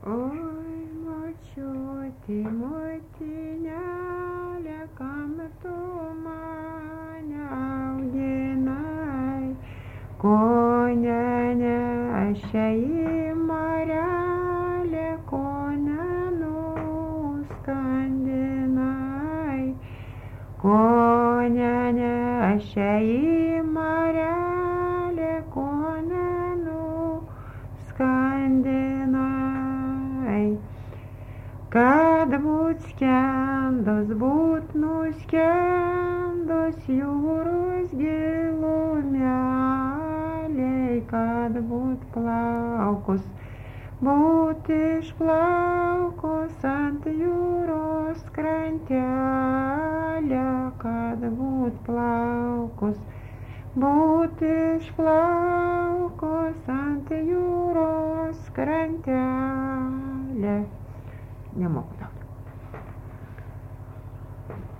Oi, močiutė, motinėlė, kam tu mane auginai, ko nenešė į marelę, ko nenuskandinai, ko nenešė į marelę, ko nenuskandinai. Kad būt skendus, būt nuskendus jūros gilumeliai, kad būt plaukus, būt išplaukus ant jūros krantelė, kad būt plaukus, būt išplaukus ant jūros krantelė. Nemoku daugiau.